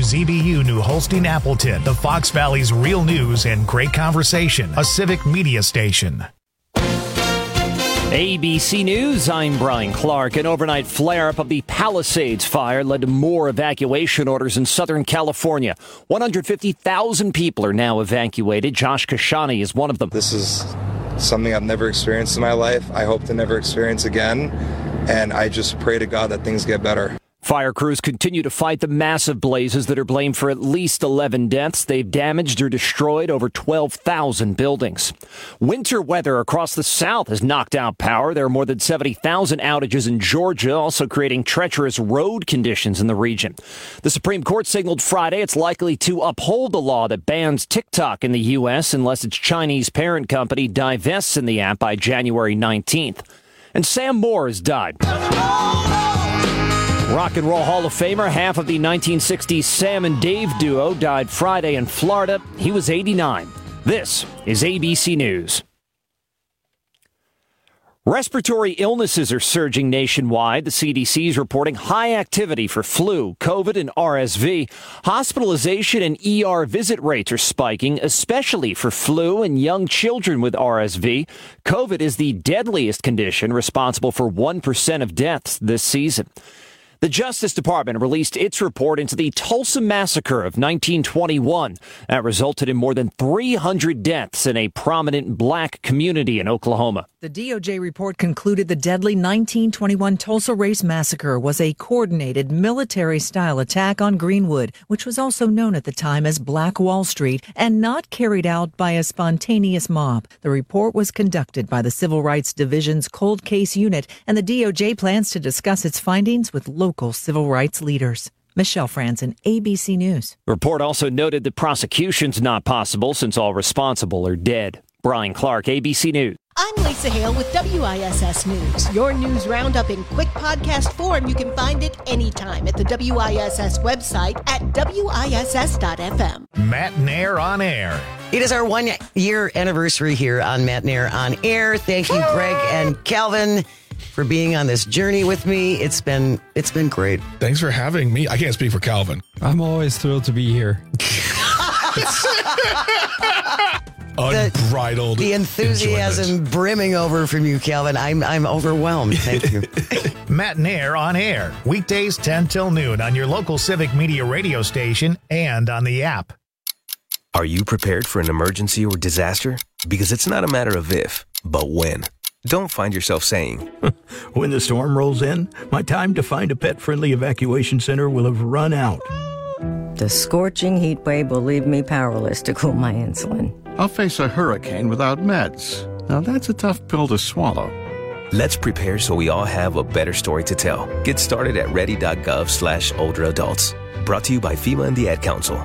WZBU New Holstein Appleton, the Fox Valley's real news and great conversation, a civic media station. ABC News, I'm Brian Clark. An overnight flare-up of the Palisades fire led to more evacuation orders in Southern California. 150,000 people are now evacuated. Josh Kashani is one of them. This is something I've never experienced in my life. I hope to never experience again. And I just pray to God that things get better. Fire crews continue to fight the massive blazes that are blamed for at least 11 deaths. They've damaged or destroyed over 12,000 buildings. Winter weather across the South has knocked out power. There are more than 70,000 outages in Georgia, also creating treacherous road conditions in the region. The Supreme Court signaled Friday it's likely to uphold the law that bans TikTok in the U.S. unless its Chinese parent company divests in the app by January 19th. And Sam Moore has died. Rock and Roll Hall of Famer, half of the 1960s Sam and Dave duo, died Friday in Florida. He was 89. This is ABC News. Respiratory illnesses are surging nationwide. The CDC is reporting high activity for flu, COVID, and RSV. Hospitalization and ER visit rates are spiking, especially for flu and young children with RSV. COVID is the deadliest condition, responsible for 1% of deaths this season. The Justice Department released its report into the Tulsa Massacre of 1921. That resulted in more than 300 deaths in a prominent black community in Oklahoma. The DOJ report concluded the deadly 1921 Tulsa Race Massacre was a coordinated military-style attack on Greenwood, which was also known at the time as Black Wall Street, and not carried out by a spontaneous mob. The report was conducted by the Civil Rights Division's Cold Case Unit, and the DOJ plans to discuss its findings with local civil rights leaders. Michelle Franzen, ABC News. The report also noted that prosecution's not possible since all responsible are dead. Brian Clark, ABC News. I'm Lisa Hale with WISS News. Your news roundup in quick podcast form. You can find it anytime at the WISS website at WISS.FM. Matt Nair on Air. It is our 1 year anniversary here on Matt Nair on Air. Thank you, Greg and Calvin, for being on this journey with me. It's been great. Thanks for having me. I can't speak for Calvin. I'm always thrilled to be here. Unbridled the enthusiasm enjoyment. brimming over from you, Calvin. I'm overwhelmed. Thank you. Matt Nair on Air. Weekdays 10 till noon on your local civic media radio station and on the app. Are you prepared for an emergency or disaster? Because it's not a matter of if, but when. Don't find yourself saying, when the storm rolls in, my time to find a pet-friendly evacuation center will have run out. The scorching heat wave will leave me powerless to cool my insulin. I'll face a hurricane without meds. Now that's a tough pill to swallow. Let's prepare so we all have a better story to tell. Get started at ready.gov/older adults. Brought to you by FEMA and the Ad Council.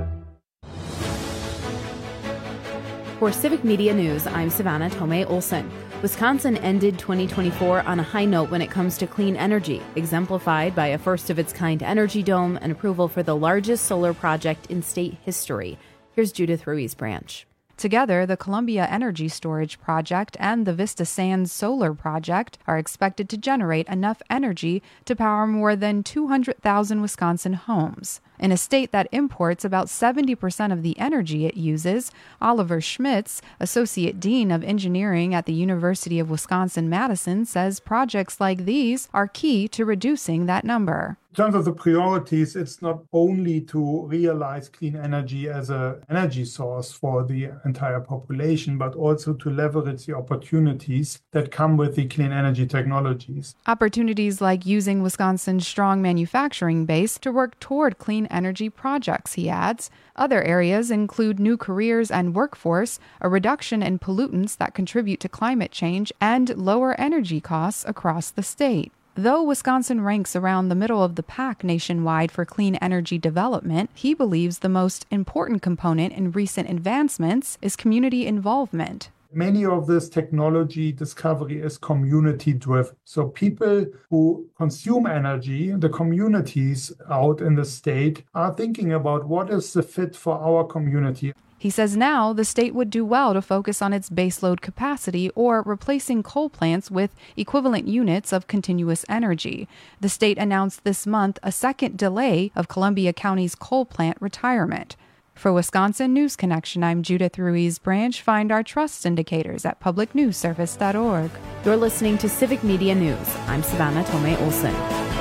For Civic Media News, I'm Savannah Tomei Olson. Wisconsin ended 2024 on a high note when it comes to clean energy, exemplified by a first-of-its-kind energy dome and approval for the largest solar project in state history. Here's Judith Ruiz Branch. Together, the Columbia Energy Storage Project and the Vista Sands Solar Project are expected to generate enough energy to power more than 200,000 Wisconsin homes. In a state that imports about 70% of the energy it uses, Oliver Schmitz, Associate Dean of Engineering at the University of Wisconsin-Madison, says projects like these are key to reducing that number. In terms of the priorities, it's not only to realize clean energy as an energy source for the entire population, but also to leverage the opportunities that come with the clean energy technologies. Opportunities like using Wisconsin's strong manufacturing base to work toward clean energy projects, he adds. Other areas include new careers and workforce, a reduction in pollutants that contribute to climate change, and lower energy costs across the state. Though Wisconsin ranks around the middle of the pack nationwide for clean energy development, he believes the most important component in recent advancements is community involvement. Many of this technology discovery is community-driven. So people who consume energy, the communities out in the state, are thinking about what is the fit for our community. He says now the state would do well to focus on its baseload capacity or replacing coal plants with equivalent units of continuous energy. The state announced this month a second delay of Columbia County's coal plant retirement. For Wisconsin News Connection, I'm Judith Ruiz Branch. Find our trust indicators at publicnewsservice.org. You're listening to Civic Media News. I'm Savannah Tomei Olson.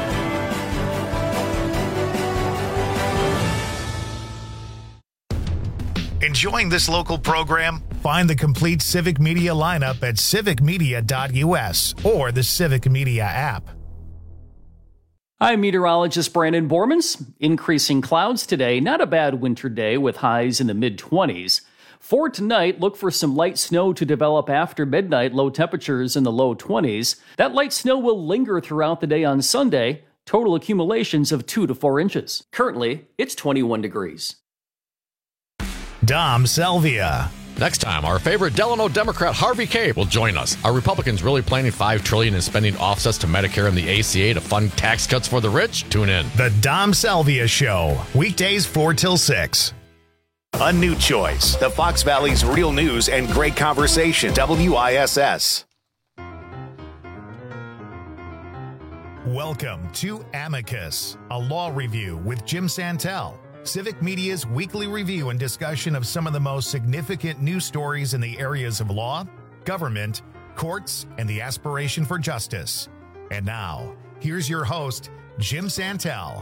Enjoying this local program? Find the complete Civic Media lineup at civicmedia.us or the Civic Media app. I'm meteorologist Brandon Bormans. Increasing clouds today. Not a bad winter day with highs in the mid-20s. For tonight, look for some light snow to develop after midnight, low temperatures in the low 20s. That light snow will linger throughout the day on Sunday. Total accumulations of 2 to 4 inches. Currently, it's 21 degrees. Dom Selvia. Next time, our favorite Delano Democrat Harvey Kaye will join us. Are Republicans really planning $5 trillion in spending offsets to Medicare and the ACA to fund tax cuts for the rich? Tune in. The Dom Selvia Show, weekdays 4 till 6. A new choice. The Fox Valley's real news and great conversation. WISS. Welcome to Amicus, a law review with Jim Santel. Civic Media's weekly review and discussion of some of the most significant news stories in the areas of law, government, courts, and the aspiration for justice. And now, here's your host, Jim Santel.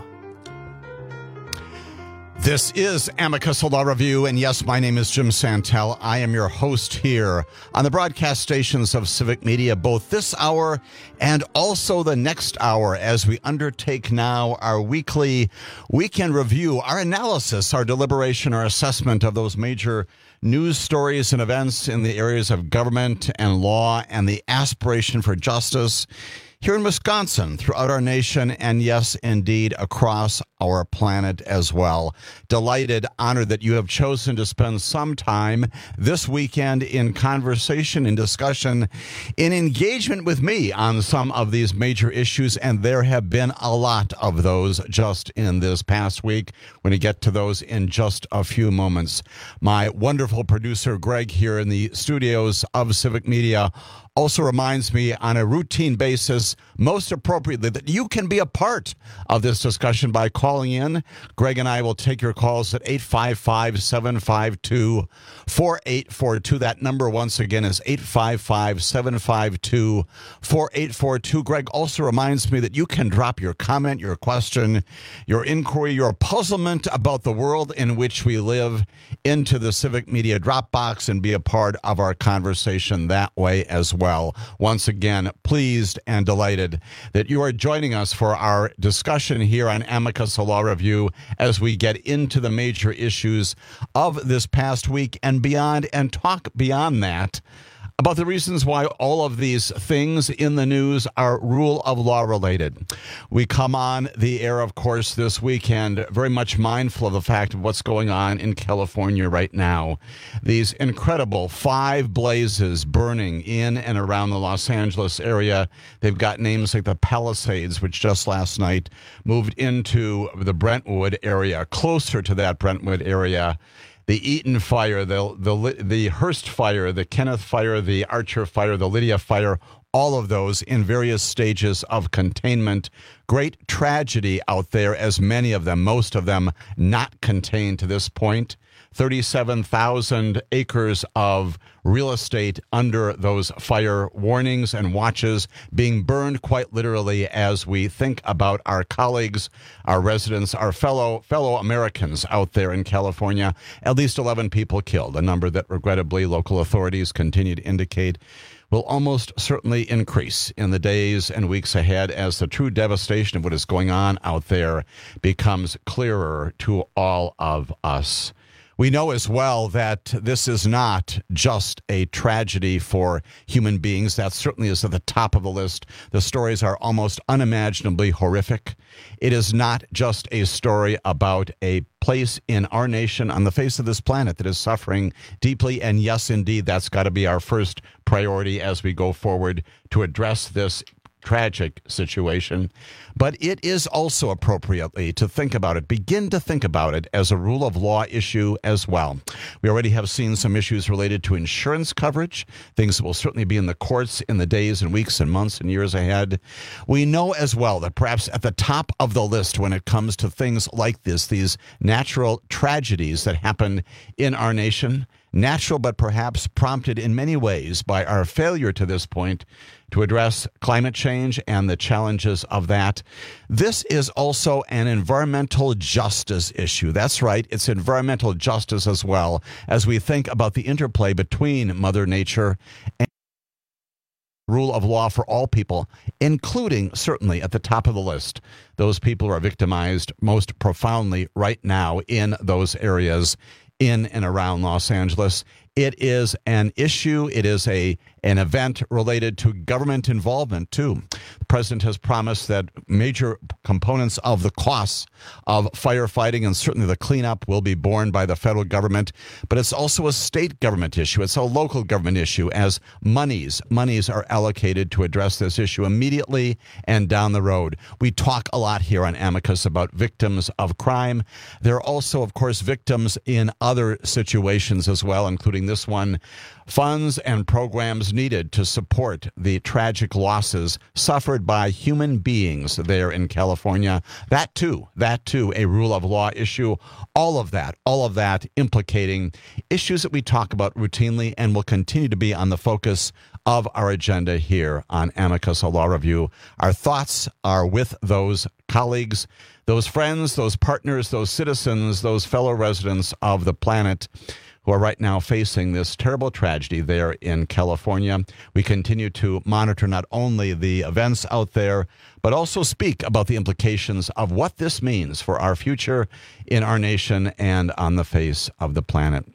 This is Amicus Law Review, and yes, my name is Jim Santel. I am your host here on the broadcast stations of Civic Media, both this hour and also the next hour, as we undertake now our weekly weekend review, our analysis, our deliberation, our assessment of those major news stories and events in the areas of government and law and the aspiration for justice here in Wisconsin, throughout our nation, and yes, indeed, across our planet as well. Delighted, honored that you have chosen to spend some time this weekend in conversation, in discussion, in engagement with me on some of these major issues, and there have been a lot of those just in this past week. We're going to get to those in just a few moments. My wonderful producer, Greg, here in the studios of Civic Media, also reminds me on a routine basis, most appropriately, that you can be a part of this discussion by calling in. Greg and I will take your calls at 855-752-4842. That number, once again, is 855-752-4842. Greg also reminds me that you can drop your comment, your question, your inquiry, your puzzlement about the world in which we live into the Civic Media Dropbox and be a part of our conversation that way as well. Once again, pleased and delighted that you are joining us for our discussion here on Amicus Law Review as we get into the major issues of this past week and beyond, and talk beyond that about the reasons why all of these things in the news are rule of law related. We come on the air, of course, this weekend, very much mindful of the fact of what's going on in California right now. These incredible 5 blazes burning in and around the Los Angeles area. They've got names like the Palisades, which just last night moved into the Brentwood area, closer to that Brentwood area. The Eaton fire, the Hearst fire, the Kenneth fire, the Archer fire, the Lydia fire, all of those in various stages of containment. Great tragedy out there, as many of them, most of them, not contained to this point. 37,000 acres of real estate under those fire warnings and watches being burned quite literally as we think about our colleagues, our residents, our fellow Americans out there in California. At least 11 people killed, a number that regrettably local authorities continue to indicate will almost certainly increase in the days and weeks ahead as the true devastation of what is going on out there becomes clearer to all of us. We know as well that this is not just a tragedy for human beings. That certainly is at the top of the list. The stories are almost unimaginably horrific. It is not just a story about a place in our nation on the face of this planet that is suffering deeply. And yes, indeed, that's got to be our first priority as we go forward to address this tragic situation. But it is also appropriately to think about it, begin to think about it as a rule of law issue as well. We already have seen some issues related to insurance coverage, things that will certainly be in the courts in the days and weeks and months and years ahead. We know as well that perhaps at the top of the list when it comes to things like this, these natural tragedies that happen in our nation, natural but perhaps prompted in many ways by our failure to this point to address climate change and the challenges of that. This is also an environmental justice issue. That's right, it's environmental justice as well, as we think about the interplay between Mother Nature and rule of law for all people, including, certainly at the top of the list, those people who are victimized most profoundly right now in those areas in and around Los Angeles. It is an issue. It is an event related to government involvement, too. The president has promised that major components of the costs of firefighting and certainly the cleanup will be borne by the federal government. But it's also a state government issue. It's a local government issue as monies are allocated to address this issue immediately and down the road. We talk a lot here on Amicus about victims of crime. There are also, of course, victims in other situations as well, including this one. Funds and programs needed to support the tragic losses suffered by human beings there in California. That too, a rule of law issue. All of that implicating issues that we talk about routinely and will continue to be on the focus of our agenda here on Amicus, a Law Review. Our thoughts are with those colleagues, those friends, those partners, those citizens, those fellow residents of the planet who are right now facing this terrible tragedy there in California. We continue to monitor not only the events out there, but also speak about the implications of what this means for our future in our nation and on the face of the planet.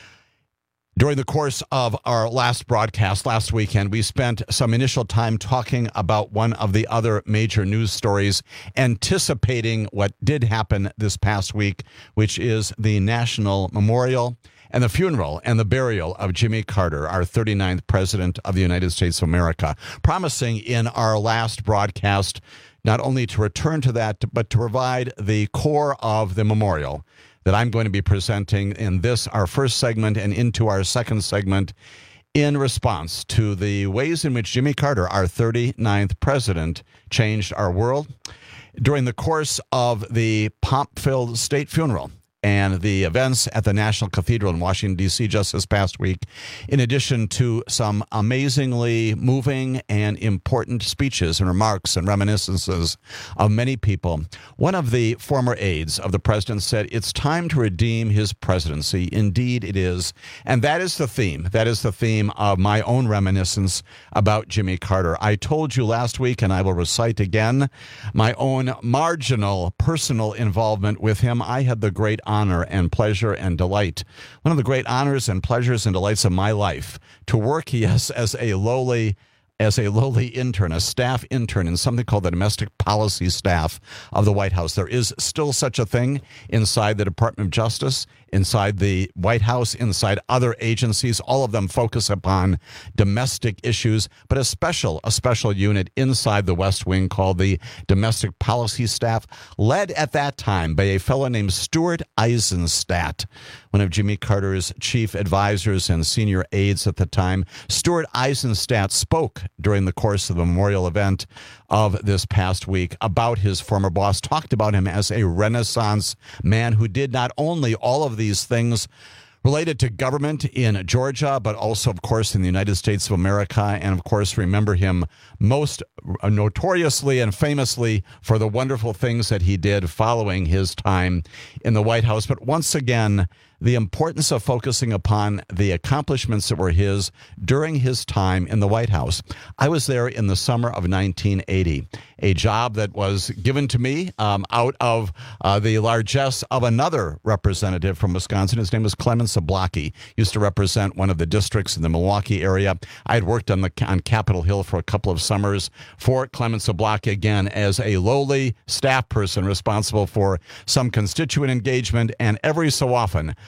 During the course of our last broadcast last weekend, we spent some initial time talking about one of the other major news stories, anticipating what did happen this past week, which is the national memorial and the funeral and the burial of Jimmy Carter, our 39th president of the United States of America, promising in our last broadcast not only to return to that, but to provide the core of the memorial that I'm going to be presenting in this, our first segment, and into our second segment in response to the ways in which Jimmy Carter, our 39th president, changed our world. During the course of the pomp-filled state funeral and the events at the National Cathedral in Washington, D.C. just this past week, in addition to some amazingly moving and important speeches and remarks and reminiscences of many people, one of the former aides of the president said, "It's time to redeem his presidency." Indeed, it is. And that is the theme. That is the theme of my own reminiscence about Jimmy Carter. I told you last week, and I will recite again, my own marginal personal involvement with him. I had the great honor and pleasure and delight, one of the great honors and pleasures and delights of my life, to work, yes, as a lowly intern, a staff intern in something called the domestic policy staff of the White House. There is still such a thing inside the Department of Justice, inside the White House, inside other agencies. All of them focus upon domestic issues, but a special unit inside the West Wing called the Domestic Policy Staff, led at that time by a fellow named Stuart Eizenstat, one of Jimmy Carter's chief advisors and senior aides at the time. Stuart Eizenstat spoke during the course of the memorial event of this past week about his former boss, talked about him as a Renaissance man who did not only all of these things related to government in Georgia, but also, of course, in the United States of America. And, of course, remember him most notoriously and famously for the wonderful things that he did following his time in the White House. But once again, the importance of focusing upon the accomplishments that were his during his time in the White House. I was there in the summer of 1980, a job that was given to me out of the largesse of another representative from Wisconsin. His name was Clement Zablocki. Used to represent one of the districts in the Milwaukee area. I had worked on Capitol Hill for a couple of summers for Clement Zablocki, again, as a lowly staff person responsible for some constituent engagement, and every so often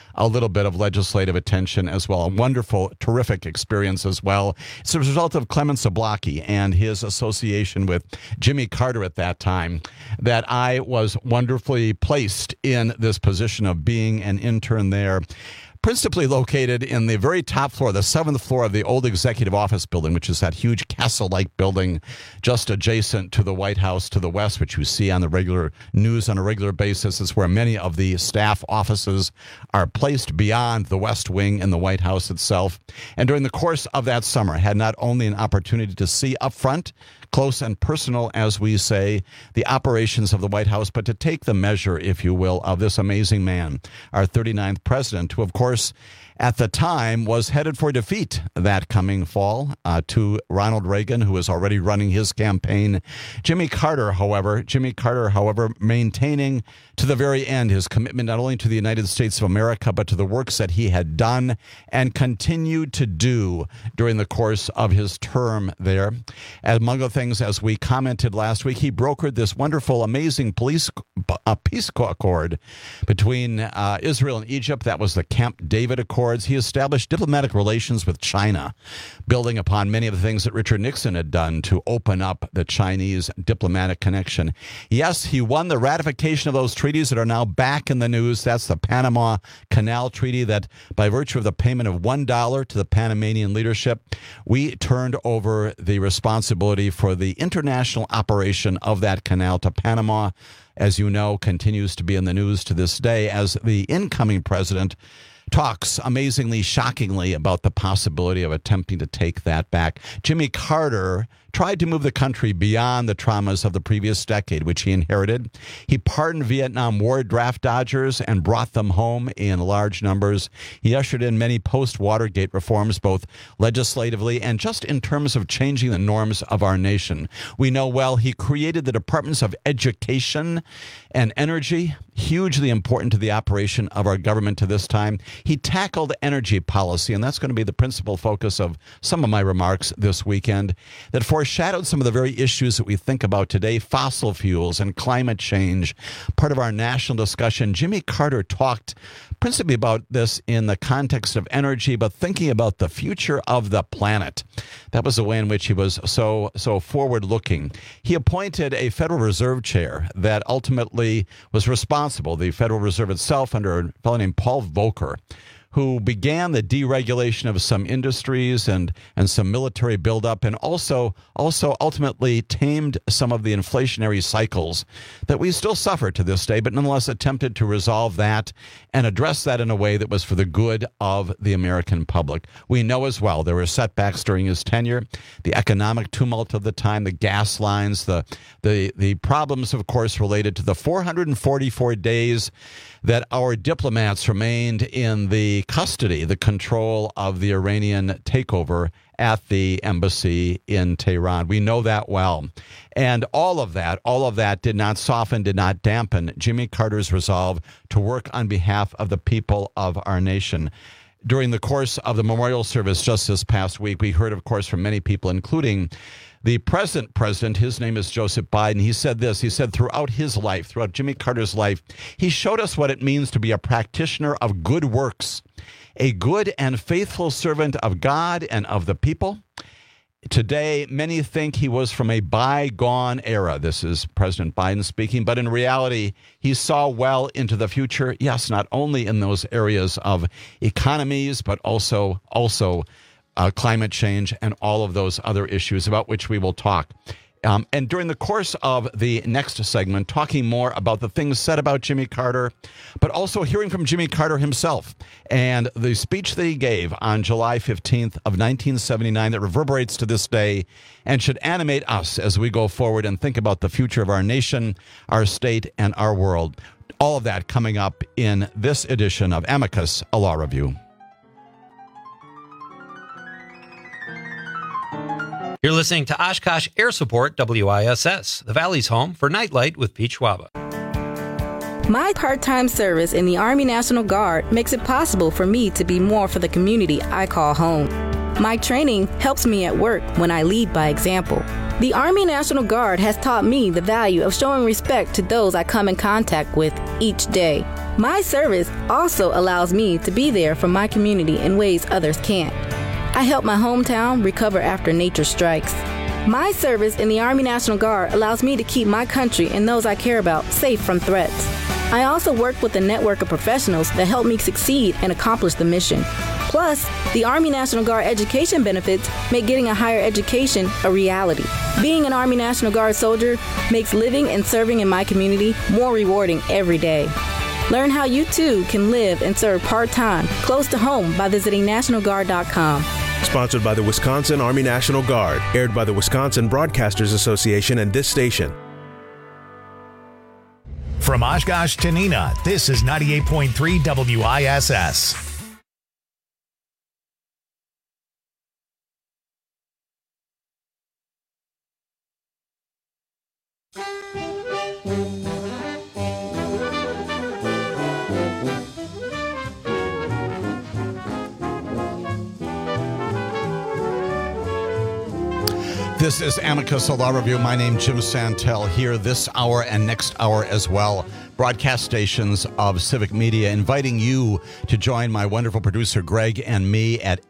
a little bit of legislative attention as well. A wonderful, terrific experience as well. It's a result of Clement Zablocki and his association with Jimmy Carter at that time that I was wonderfully placed in this position of being an intern there. Principally located in the very top floor, the 7th floor of the old executive office building, which is that huge castle-like building just adjacent to the White House to the west, which you see on the regular news on a regular basis. It's where many of the staff offices are placed beyond the West Wing and the White House itself. And during the course of that summer, I had not only an opportunity to see up front, close and personal, as we say, the operations of the White House, but to take the measure, if you will, of this amazing man, our 39th president, who, of course, at the time was headed for defeat that coming fall to Ronald Reagan, who was already running his campaign. Jimmy Carter, however, maintaining to the very end his commitment not only to the United States of America, but to the works that he had done and continued to do during the course of his term there. Among other things, as we commented last week, he brokered this wonderful, amazing peace accord between Israel and Egypt. That was the Camp David Accords. He established diplomatic relations with China, building upon many of the things that Richard Nixon had done to open up the Chinese diplomatic connection. Yes, he won the ratification of those treaties that are now back in the news. That's the Panama Canal Treaty that, by virtue of the payment of $1 to the Panamanian leadership, we turned over the responsibility for the international operation of that canal to Panama. As you know, continues to be in the news to this day as the incoming president talks amazingly, shockingly about the possibility of attempting to take that back. Jimmy Carter tried to move the country beyond the traumas of the previous decade, which he inherited. He pardoned Vietnam War draft dodgers and brought them home in large numbers. He ushered in many post-Watergate reforms, both legislatively and just in terms of changing the norms of our nation. We know well he created the Departments of Education and Energy, hugely important to the operation of our government to this time. He tackled energy policy, and that's going to be the principal focus of some of my remarks this weekend, that foreshadowed some of the very issues that we think about today, fossil fuels and climate change, part of our national discussion. Jimmy Carter talked principally about this in the context of energy, but thinking about the future of the planet. That was the way in which he was so forward-looking. He appointed a Federal Reserve chair that ultimately was responsible, the Federal Reserve itself, under a fellow named Paul Volcker, who began the deregulation of some industries and some military buildup, and also ultimately tamed some of the inflationary cycles that we still suffer to this day, but nonetheless attempted to resolve that and address that in a way that was for the good of the American public. We know as well there were setbacks during his tenure, the economic tumult of the time, the gas lines, the problems, of course, related to the 444 days that our diplomats remained in the custody, the control of the Iranian takeover at the embassy in Tehran. We know that well. And all of that did not soften, did not dampen Jimmy Carter's resolve to work on behalf of the people of our nation. During the course of the memorial service just this past week, we heard, of course, from many people, including the present president. His name is Joseph Biden. He said this. He said throughout his life, throughout Jimmy Carter's life, he showed us what it means to be a practitioner of good works, a good and faithful servant of God and of the people. Today, many think he was from a bygone era. This is President Biden speaking, but in reality, he saw well into the future. Yes, not only in those areas of economies, but also climate change and all of those other issues about which we will talk. And during the course of the next segment, talking more about the things said about Jimmy Carter, but also hearing from Jimmy Carter himself and the speech that he gave on July 15th of 1979 that reverberates to this day and should animate us as we go forward and think about the future of our nation, our state, and our world. All of that coming up in this edition of Amicus, a Law Review. You're listening to Oshkosh Air Support WISS, the Valley's home for Nightlight with Pete Schwaba. My part-time service in the Army National Guard makes it possible for me to be more for the community I call home. My training helps me at work when I lead by example. The Army National Guard has taught me the value of showing respect to those I come in contact with each day. My service also allows me to be there for my community in ways others can't. I help my hometown recover after nature strikes. My service in the Army National Guard allows me to keep my country and those I care about safe from threats. I also work with a network of professionals that help me succeed and accomplish the mission. Plus, the Army National Guard education benefits make getting a higher education a reality. Being an Army National Guard soldier makes living and serving in my community more rewarding every day. Learn how you too can live and serve part-time, close to home by visiting NationalGuard.com. Sponsored by the Wisconsin Army National Guard. Aired by the Wisconsin Broadcasters Association and this station. From Oshkosh to Neenah, this is 98.3 WISS. This is Amicus Law Review. My name is Jim Santel here this hour and next hour as well. Broadcast stations of Civic Media inviting you to join my wonderful producer Greg and me at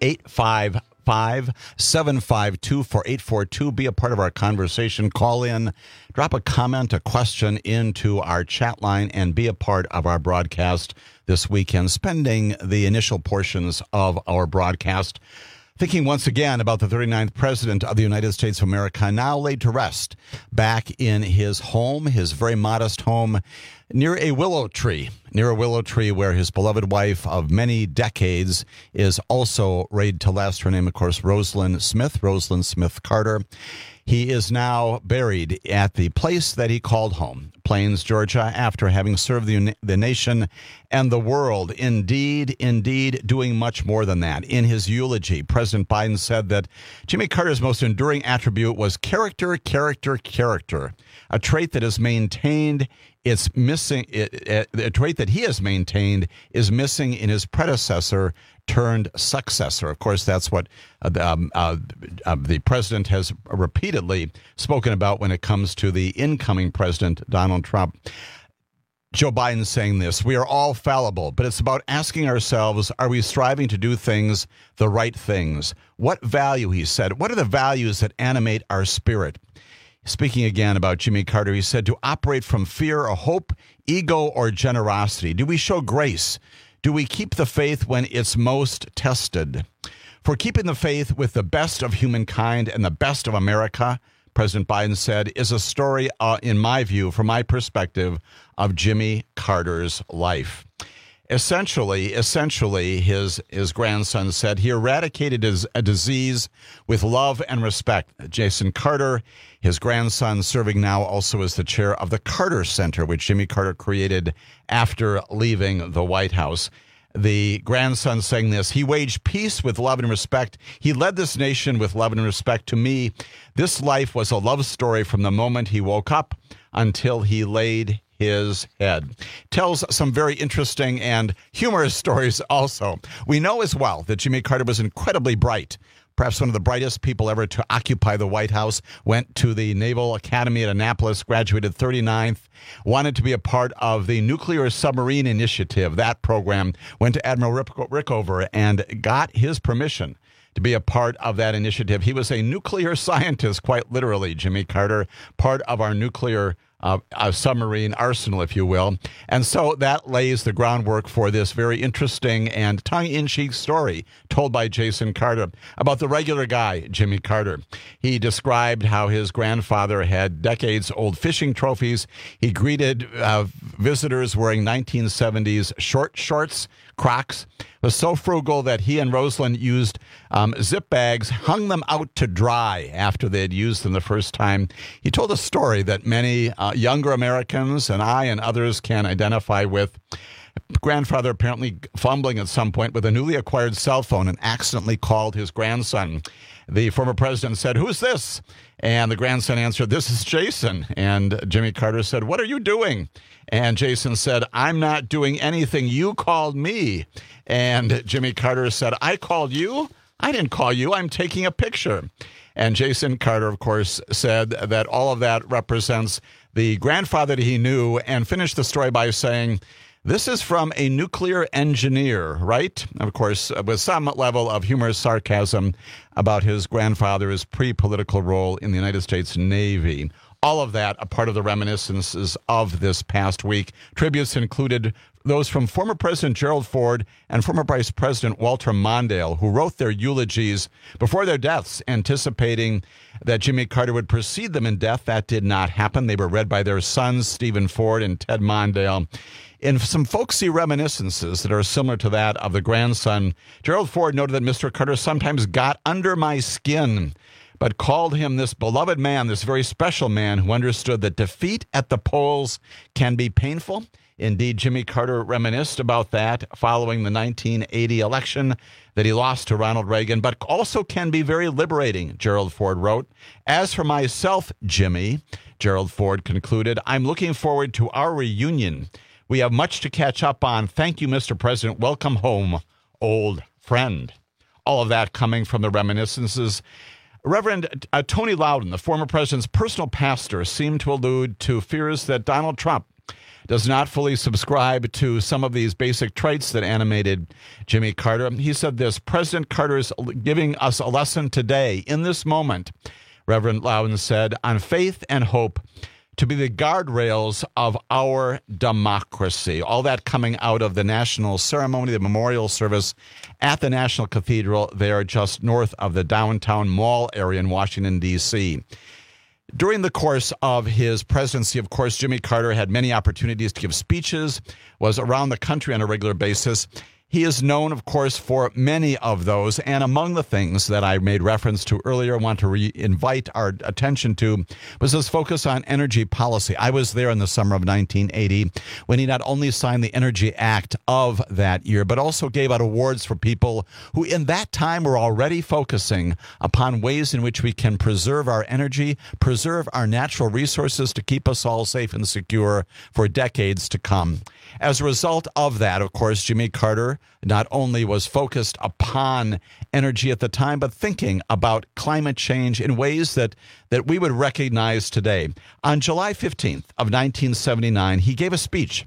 855-752-4842. Be a part of our conversation. Call in, drop a comment, a question into our chat line, and be a part of our broadcast this weekend, spending the initial portions of our broadcast thinking once again about the 39th President of the United States of America, now laid to rest back in his home, his very modest home, near a willow tree where his beloved wife of many decades is also laid to rest. Her name, of course, Rosalind Smith Carter. He is now buried at the place that he called home, Plains, Georgia, after having served the nation and the world. Indeed, doing much more than that. In his eulogy, President Biden said that Jimmy Carter's most enduring attribute was character. A trait that is maintained, it's missing. A trait that he has maintained is missing in his predecessor turned successor. Of course, that's what the president has repeatedly spoken about when it comes to the incoming president, Donald Trump. Joe Biden saying this: we are all fallible, but it's about asking ourselves, are we striving to do things, the right things? What value, he said, what are the values that animate our spirit? Speaking again about Jimmy Carter, he said, to operate from fear or hope, ego or generosity. Do we show grace? Do we keep the faith when it's most tested? For keeping the faith with the best of humankind and the best of America, President Biden said, is a story, in my view, from my perspective, of Jimmy Carter's life. Essentially, his grandson said he eradicated a disease with love and respect. Jason Carter, his grandson, serving now also as the chair of the Carter Center, which Jimmy Carter created after leaving the White House. The grandson saying this: he waged peace with love and respect. He led this nation with love and respect. To me, this life was a love story from the moment he woke up until he laid his head. Tells some very interesting and humorous stories also. We know as well that Jimmy Carter was incredibly bright. Perhaps one of the brightest people ever to occupy the White House. Went to the Naval Academy at Annapolis, graduated 39th, wanted to be a part of the Nuclear Submarine Initiative. That program went to Admiral Rickover and got his permission to be a part of that initiative. He was a nuclear scientist, quite literally, Jimmy Carter, part of our nuclear submarine arsenal, if you will. And so that lays the groundwork for this very interesting and tongue-in-cheek story told by Jason Carter about the regular guy, Jimmy Carter. He described how his grandfather had decades-old fishing trophies. He greeted visitors wearing 1970s short shorts, Crocs. Was so frugal that he and Rosalind used zip bags, hung them out to dry after they had used them the first time. He told a story that many younger Americans and I and others can identify with. Grandfather apparently fumbling at some point with a newly acquired cell phone and accidentally called his grandson. The former president said, "Who's this?" And the grandson answered, "This is Jason." And Jimmy Carter said, "What are you doing?" And Jason said, "I'm not doing anything. You called me." And Jimmy Carter said, "I called you? I didn't call you. I'm taking a picture." And Jason Carter, of course, said that all of that represents the grandfather that he knew, and finished the story by saying This is from a nuclear engineer, right? Of course, with some level of humorous sarcasm about his grandfather's pre-political role in the United States Navy. All of that a part of the reminiscences of this past week. Tributes included those from former President Gerald Ford and former Vice President Walter Mondale, who wrote their eulogies before their deaths, anticipating that Jimmy Carter would precede them in death. That did not happen. They were read by their sons, Stephen Ford and Ted Mondale. In some folksy reminiscences that are similar to that of the grandson, Gerald Ford noted that Mr. Carter sometimes got under my skin, but called him this beloved man, this very special man who understood that defeat at the polls can be painful. Indeed, Jimmy Carter reminisced about that following the 1980 election that he lost to Ronald Reagan, but also can be very liberating, Gerald Ford wrote. As for myself, Jimmy, Gerald Ford concluded, I'm looking forward to our reunion. We have much to catch up on. Thank you, Mr. President. Welcome home, old friend. All of that coming from the reminiscences. Reverend Tony Loudon, the former president's personal pastor, seemed to allude to fears that Donald Trump does not fully subscribe to some of these basic traits that animated Jimmy Carter. He said this, President Carter is giving us a lesson today, in this moment, Reverend Loudon said, on faith and hope to be the guardrails of our democracy. All that coming out of the national ceremony, the memorial service at the National Cathedral there just north of the downtown mall area in Washington, D.C. During the course of his presidency, of course, Jimmy Carter had many opportunities to give speeches, was around the country on a regular basis. He is known, of course, for many of those. And among the things that I made reference to earlier, I want to invite our attention to, was his focus on energy policy. I was there in the summer of 1980 when he not only signed the Energy Act of that year, but also gave out awards for people who in that time were already focusing upon ways in which we can preserve our energy, preserve our natural resources to keep us all safe and secure for decades to come. As a result of that, of course, Jimmy Carter not only was focused upon energy at the time, but thinking about climate change in ways that we would recognize today. On July 15th of 1979, he gave a speech,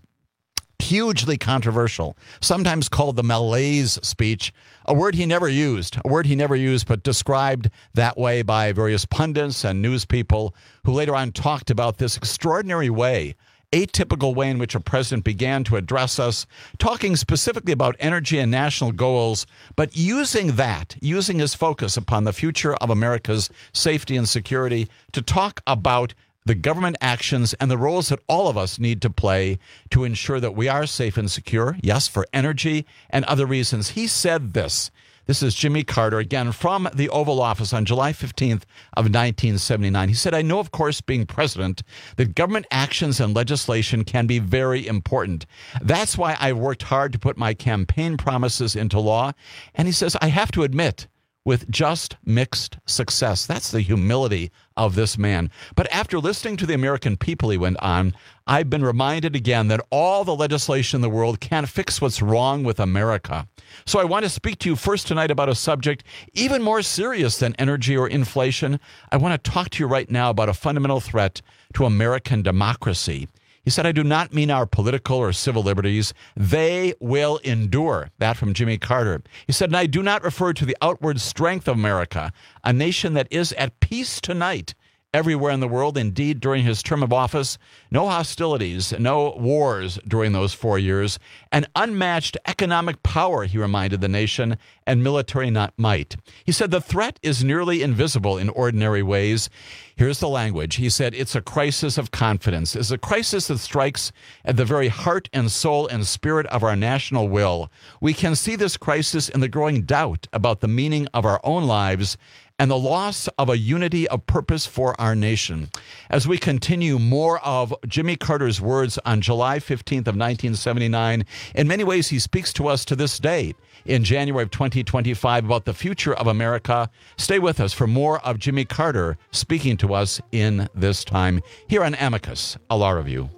hugely controversial, sometimes called the malaise speech, a word he never used, but described that way by various pundits and news people who later on talked about this extraordinary way, atypical way in which a president began to address us, talking specifically about energy and national goals, but using his focus upon the future of America's safety and security to talk about the government actions and the roles that all of us need to play to ensure that we are safe and secure, yes, for energy and other reasons. He said this. This is Jimmy Carter, again, from the Oval Office on July 15th of 1979. He said, I know, of course, being president, that government actions and legislation can be very important. That's why I've worked hard to put my campaign promises into law. And he says, I have to admit, with just mixed success. That's the humility of this man. But after listening to the American people, he went on, I've been reminded again that all the legislation in the world can't fix what's wrong with America. So I want to speak to you first tonight about a subject even more serious than energy or inflation. I want to talk to you right now about a fundamental threat to American democracy. He said, I do not mean our political or civil liberties. They will endure. That from Jimmy Carter. He said, and I do not refer to the outward strength of America, a nation that is at peace tonight everywhere in the world. Indeed, during his term of office, no hostilities, no wars during those 4 years, an unmatched economic power, he reminded the nation, and military might. He said the threat is nearly invisible in ordinary ways. Here's the language. He said, it's a crisis of confidence. It's a crisis that strikes at the very heart and soul and spirit of our national will. We can see this crisis in the growing doubt about the meaning of our own lives and the loss of a unity of purpose for our nation. As we continue more of Jimmy Carter's words on July 15th of 1979, in many ways he speaks to us to this day in January of 2025 about the future of America. Stay with us for more of Jimmy Carter speaking to us in this time here on Amicus, a Law Review.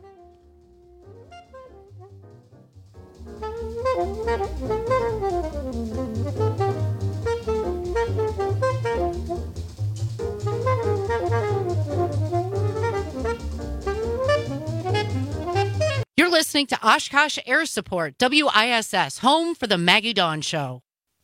You're listening listening to Oshkosh Air Support, WISS, home for the Maggie Dawn Show.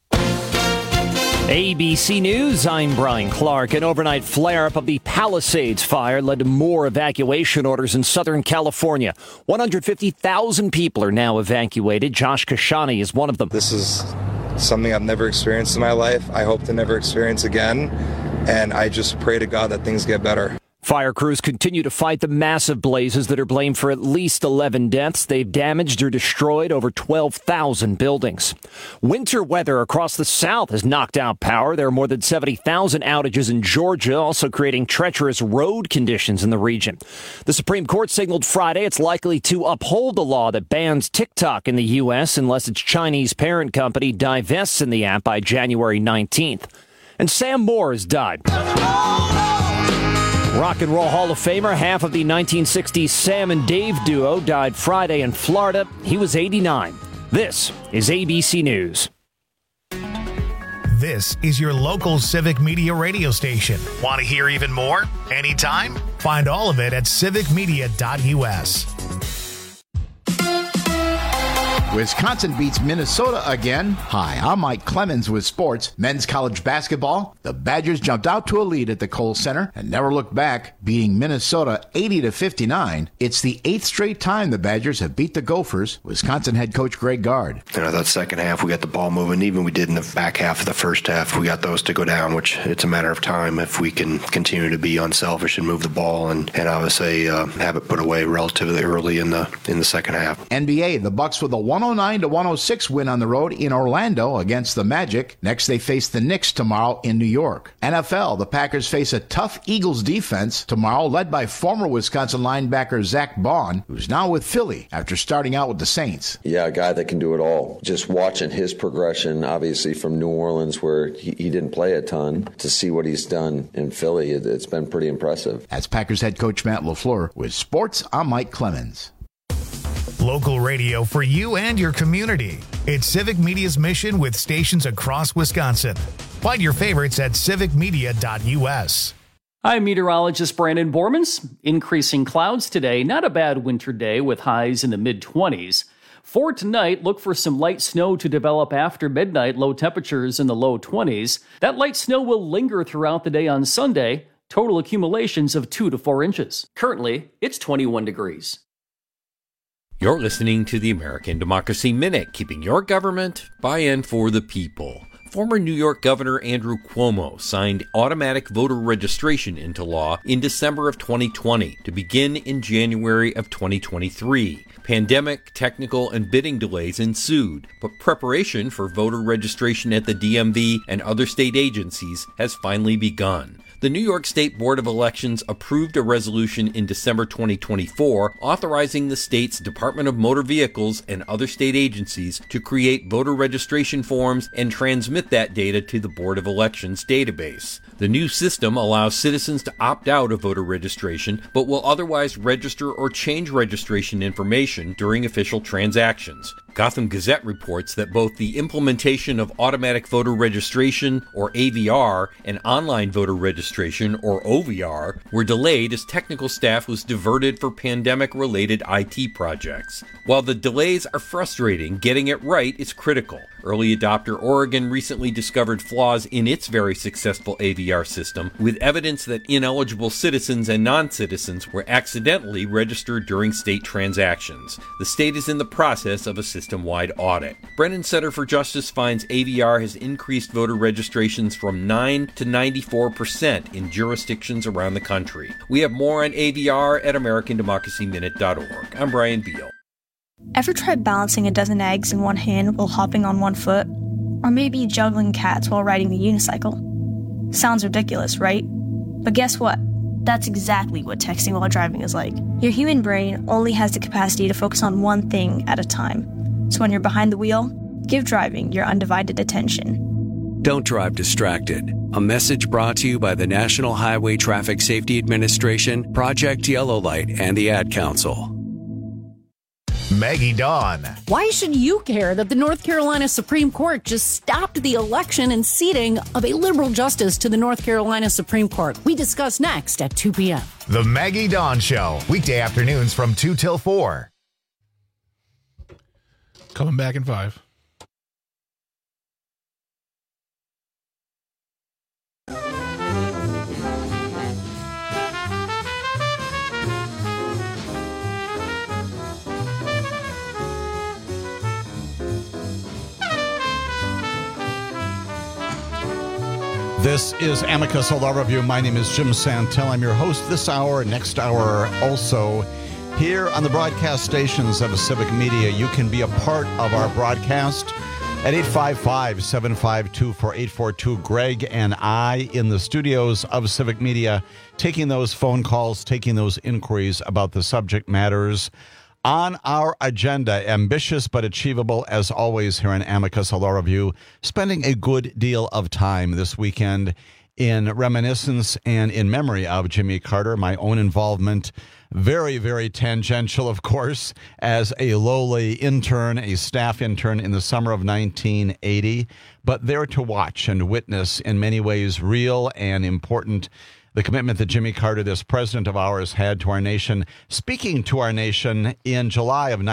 ABC News, I'm Brian Clark. An overnight flare-up of the Palisades fire led to more evacuation orders in Southern California. 150,000 people are now evacuated. Josh Kashani is one of them. This is something I've never experienced in my life. I hope to never experience again. And I just pray to God that things get better. Fire crews continue to fight the massive blazes that are blamed for at least 11 deaths. They've damaged or destroyed over 12,000 buildings. Winter weather across the South has knocked out power. There are more than 70,000 outages in Georgia, also creating treacherous road conditions in the region. The Supreme Court signaled Friday it's likely to uphold the law that bans TikTok in the U.S. unless its Chinese parent company divests in the app by January 19th. And Sam Moore has died. Rock and Roll Hall of Famer, half of the 1960s Sam and Dave duo, died Friday in Florida. He was 89. This is ABC News. This is your local Civic Media radio station. Want to hear even more? Anytime? Find all of it at civicmedia.us. Wisconsin beats Minnesota again. Hi, I'm Mike Clemens with sports. Men's college basketball. The Badgers jumped out to a lead at the Kohl Center and never looked back, beating Minnesota 80-59. It's the 8th straight time the Badgers have beat the Gophers. Wisconsin head coach Greg Gard. That second half, we got the ball moving. Even we did in the back half of the first half, we got those to go down, which it's a matter of time if we can continue to be unselfish and move the ball and obviously have it put away relatively early in the second half. NBA, the Bucks with a 109-106 win on the road in Orlando against the Magic. Next, they face the Knicks tomorrow in New York. NFL, the Packers face a tough Eagles defense tomorrow, led by former Wisconsin linebacker Zach Baun, who's now with Philly after starting out with the Saints. Yeah, a guy that can do it all. Just watching his progression, obviously from New Orleans, where he didn't play a ton, to see what he's done in Philly, it's been pretty impressive. That's Packers head coach Matt LaFleur. With sports, I'm Mike Clemens. Local radio for you and your community. It's Civic Media's mission with stations across Wisconsin. Find your favorites at civicmedia.us. I'm meteorologist Brandon Bormans. Increasing clouds today. Not a bad winter day with highs in the mid-20s. For tonight, look for some light snow to develop after midnight, low temperatures in the low 20s. That light snow will linger throughout the day on Sunday. Total accumulations of 2 to 4 inches. Currently, it's 21 degrees. You're listening to the American Democracy Minute, keeping your government by and for the people. Former New York Governor Andrew Cuomo signed automatic voter registration into law in December of 2020 to begin in January of 2023. Pandemic, technical, and bidding delays ensued, but preparation for voter registration at the DMV and other state agencies has finally begun. The New York State Board of Elections approved a resolution in December 2024 authorizing the state's Department of Motor Vehicles and other state agencies to create voter registration forms and transmit that data to the Board of Elections database. The new system allows citizens to opt out of voter registration, but will otherwise register or change registration information during official transactions. Gotham Gazette reports that both the implementation of automatic voter registration, or AVR, and online voter registration, or OVR, were delayed as technical staff was diverted for pandemic-related IT projects. While the delays are frustrating, getting it right is critical. Early adopter Oregon recently discovered flaws in its very successful AVR system, with evidence that ineligible citizens and non-citizens were accidentally registered during state transactions. The state is in the process of a system-wide audit. Brennan Center for Justice finds AVR has increased voter registrations from 9 to 94% in jurisdictions around the country. We have more on AVR at AmericanDemocracyMinute.org. I'm Brian Beal. Ever tried balancing a dozen eggs in one hand while hopping on one foot? Or maybe juggling cats while riding a unicycle? Sounds ridiculous, right? But guess what? That's exactly what texting while driving is like. Your human brain only has the capacity to focus on one thing at a time. So when you're behind the wheel, give driving your undivided attention. Don't drive distracted. A message brought to you by the National Highway Traffic Safety Administration, Project Yellow Light, and the Ad Council. Maggie Dawn. Why should you care that the North Carolina Supreme Court just stopped the election and seating of a liberal justice to the North Carolina Supreme Court? We discuss next at 2 p.m. The Maggie Dawn Show, weekday afternoons from 2 till 4. Coming back in 5. This is Amicus, a law review. My name is Jim Santel. I'm your host this hour, next hour also. Here on the broadcast stations of Civic Media, you can be a part of our broadcast at 855-752-4842. Greg and I in the studios of Civic Media, taking those phone calls, taking those inquiries about the subject matters on our agenda. Ambitious but achievable, as always, here on Amicus, a law review. Spending a good deal of time this weekend in reminiscence and in memory of Jimmy Carter. My own involvement, very, very tangential, of course, as a lowly intern, a staff intern in the summer of 1980, but there to watch and witness, in many ways real and important, the commitment that Jimmy Carter, this president of ours, had to our nation, speaking to our nation in July of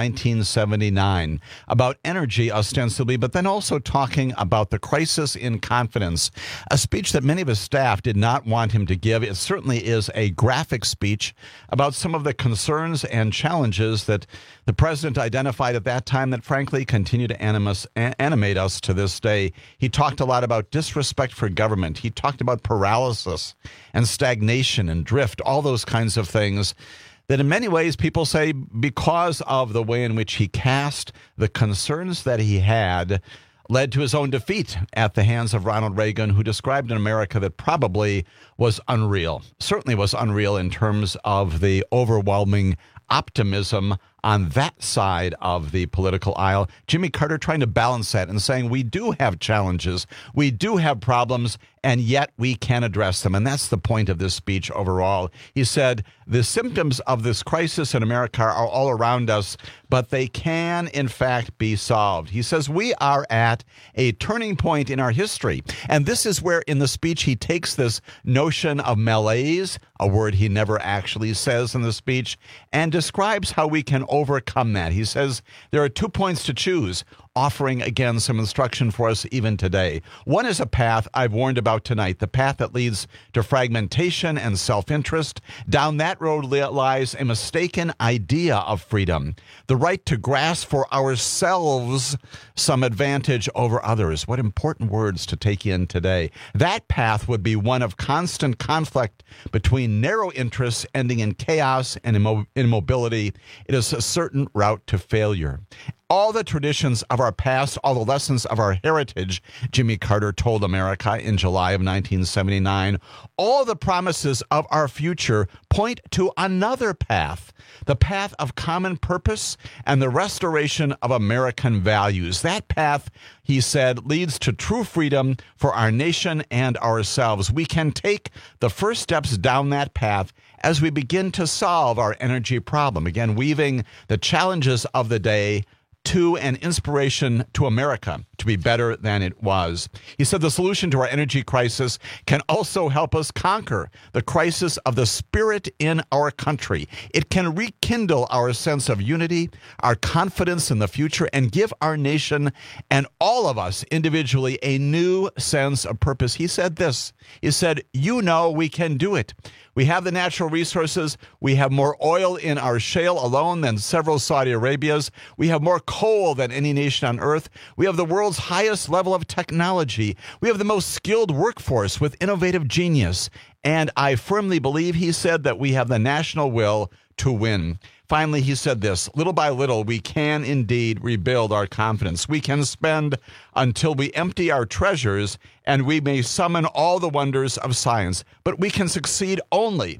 1979 about energy, ostensibly, but then also talking about the crisis in confidence, a speech that many of his staff did not want him to give. It certainly is a graphic speech about some of the concerns and challenges that the president identified at that time that, frankly, continue to animate us to this day. He talked a lot about disrespect for government. He talked about paralysis and stagnation and drift, all those kinds of things that in many ways people say, because of the way in which he cast the concerns that he had, led to his own defeat at the hands of Ronald Reagan, who described an America that probably was unreal, certainly was unreal in terms of the overwhelming optimism on that side of the political aisle. Jimmy Carter trying to balance that and saying we do have challenges, we do have problems, and yet we can address them. And that's the point of this speech overall. He said, the symptoms of this crisis in America are all around us, but they can, in fact, be solved. He says we are at a turning point in our history. And this is where, in the speech, he takes this notion of malaise, a word he never actually says in the speech, and describes how we can overcome that. He says there are 2 points to choose, offering, again, some instruction for us even today. One is a path I've warned about tonight, the path that leads to fragmentation and self-interest. Down that road lies a mistaken idea of freedom, the right to grasp for ourselves some advantage over others. What important words to take in today. That path would be one of constant conflict between narrow interests ending in chaos and immobility. It is a certain route to failure. All the traditions of our past, all the lessons of our heritage, Jimmy Carter told America in July of 1979, all the promises of our future point to another path, the path of common purpose and the restoration of American values. That path, he said, leads to true freedom for our nation and ourselves. We can take the first steps down that path as we begin to solve our energy problem. Again, weaving the challenges of the day to an inspiration to America to be better than it was. He said the solution to our energy crisis can also help us conquer the crisis of the spirit in our country. It can rekindle our sense of unity, our confidence in the future, and give our nation and all of us individually a new sense of purpose. He said this. He said, you know we can do it. We have the natural resources. We have more oil in our shale alone than several Saudi Arabias. We have more coal than any nation on earth. We have the world's highest level of technology. We have the most skilled workforce with innovative genius. And I firmly believe, he said, that we have the national will to win. Finally, he said this, little by little, we can indeed rebuild our confidence. We can spend until we empty our treasures, and we may summon all the wonders of science. But we can succeed only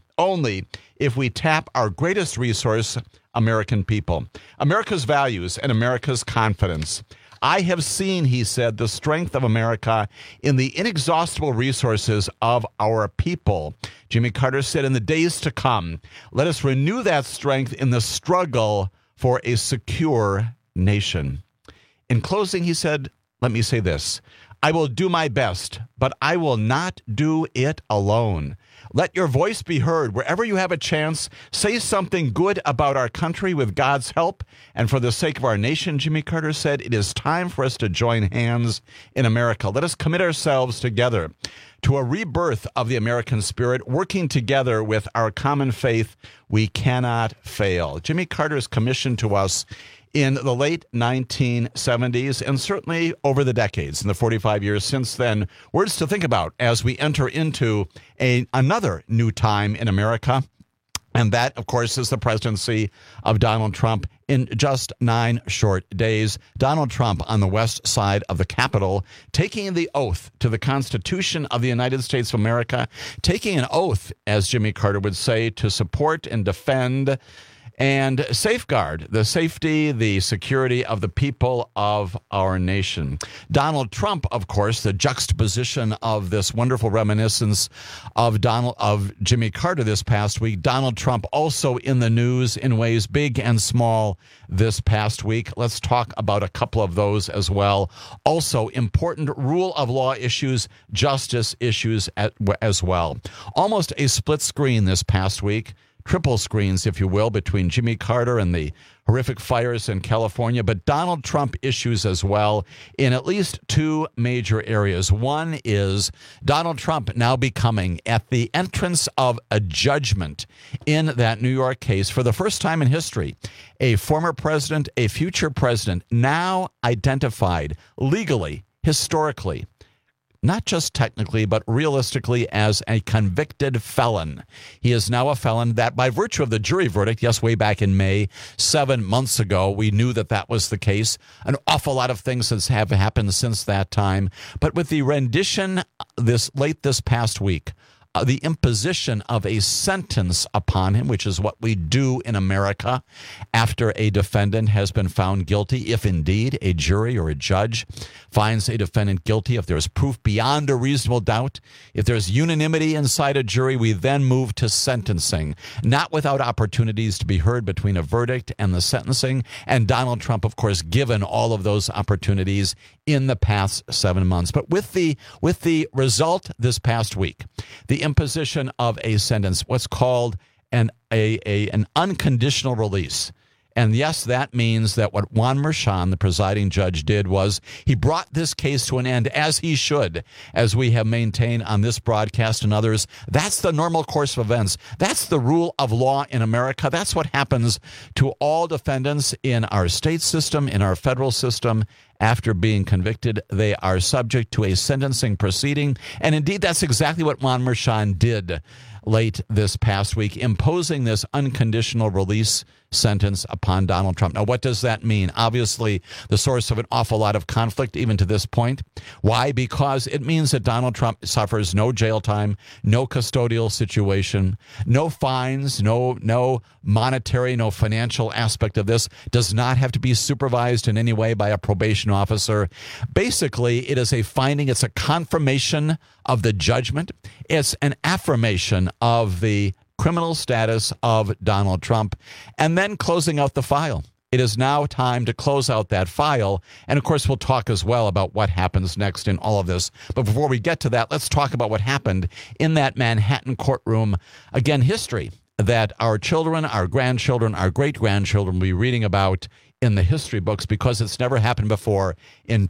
if we tap our greatest resource, American people, America's values, and America's confidence. I have seen, he said, the strength of America in the inexhaustible resources of our people. Jimmy Carter said, in the days to come, let us renew that strength in the struggle for a secure nation. In closing, he said, let me say this. I will do my best, but I will not do it alone. Let your voice be heard. Wherever you have a chance, say something good about our country with God's help. And for the sake of our nation, Jimmy Carter said, it is time for us to join hands in America. Let us commit ourselves together to a rebirth of the American spirit, working together with our common faith. We cannot fail. Jimmy Carter's commission to us in the late 1970s, and certainly over the decades, in the 45 years since then, words to think about as we enter into another new time in America. And that, of course, is the presidency of Donald Trump in just 9 short days. Donald Trump on the west side of the Capitol, taking the oath to the Constitution of the United States of America, taking an oath, as Jimmy Carter would say, to support and defend and safeguard the safety, the security of the people of our nation. Donald Trump, of course, the juxtaposition of this wonderful reminiscence of Jimmy Carter this past week. Donald Trump also in the news in ways big and small this past week. Let's talk about a couple of those as well. Also, important rule of law issues, justice issues as well. Almost a split screen this past week. Triple screens, if you will, between Jimmy Carter and the horrific fires in California, but Donald Trump issues as well in at least 2 major areas. One is Donald Trump now becoming, at the entrance of a judgment in that New York case, for the first time in history, a former president, a future president, now identified legally, historically, not just technically, but realistically as a convicted felon. He is now a felon that by virtue of the jury verdict, yes, way back in May, 7 months ago, we knew that that was the case. An awful lot of things have happened since that time. But with the rendition this past week, the imposition of a sentence upon him, which is what we do in America after a defendant has been found guilty, if indeed a jury or a judge finds a defendant guilty, if there's proof beyond a reasonable doubt, if there's unanimity inside a jury, we then move to sentencing, not without opportunities to be heard between a verdict and the sentencing. And Donald Trump, of course, given all of those opportunities in the past 7 months. But with the result this past week, the imposition of a sentence, what's called an unconditional release. And yes, that means that what Juan Merchan, the presiding judge, did was he brought this case to an end, as he should, as we have maintained on this broadcast and others. That's the normal course of events. That's the rule of law in America. That's what happens to all defendants in our state system, in our federal system. After being convicted, they are subject to a sentencing proceeding. And indeed, that's exactly what Juan Merchan did late this past week, imposing this unconditional release sentence upon Donald Trump. Now, what does that mean? Obviously, the source of an awful lot of conflict, even to this point. Why? Because it means that Donald Trump suffers no jail time, no custodial situation, no fines, no monetary, no financial aspect of this, does not have to be supervised in any way by a probation officer. Basically, it is a finding, it's a confirmation of the judgment. It's an affirmation of the criminal status of Donald Trump, and then closing out the file. It is now time to close out that file. And of course, we'll talk as well about what happens next in all of this. But before we get to that, let's talk about what happened in that Manhattan courtroom. Again, history that our children, our grandchildren, our great-grandchildren will be reading about in the history books, because it's never happened before in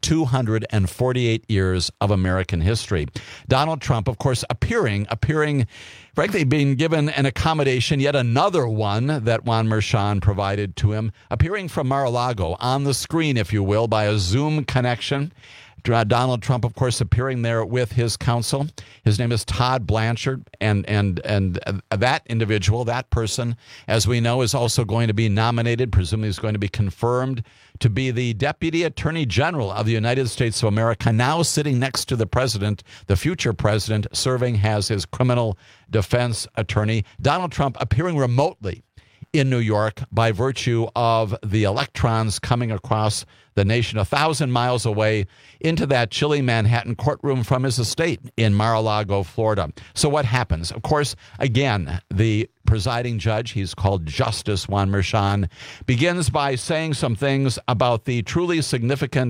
248 years of American history. Donald Trump, of course, appearing, frankly, being given an accommodation, yet another one that Juan Merchan provided to him, appearing from Mar-a-Lago on the screen, if you will, by a Zoom connection. Donald Trump, of course, appearing there with his counsel. His name is Todd Blanchard, and that individual, that person, as we know, is also going to be nominated, presumably is going to be confirmed to be the Deputy Attorney General of the United States of America, now sitting next to the president, the future president, serving as his criminal defense attorney. Donald Trump appearing remotely in New York by virtue of the electrons coming across the nation 1,000 miles away into that chilly Manhattan courtroom from his estate in Mar-a-Lago, Florida. So what happens? Of course, again, the presiding judge, he's called Justice Juan Merchan, begins by saying some things about the truly significant